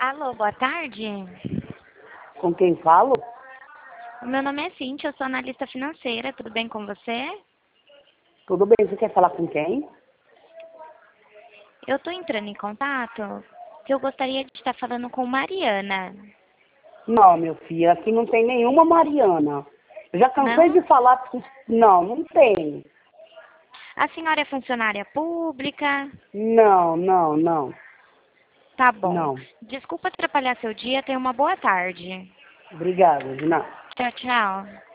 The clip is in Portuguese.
Alô, boa tarde. Com quem falo? O meu nome é Cíntia, eu sou analista financeira, tudo bem com você? Tudo bem, você quer falar com quem? Eu estou entrando em contato que eu gostaria de estar falando com Mariana. Não, meu filho, aqui não tem nenhuma Mariana. Eu já cansei Não? de falar que... Não tem. A senhora é funcionária pública? Não. Tá bom. Não. Desculpa atrapalhar seu dia, tenha uma boa tarde. Obrigada, de nada. Tchau, tchau.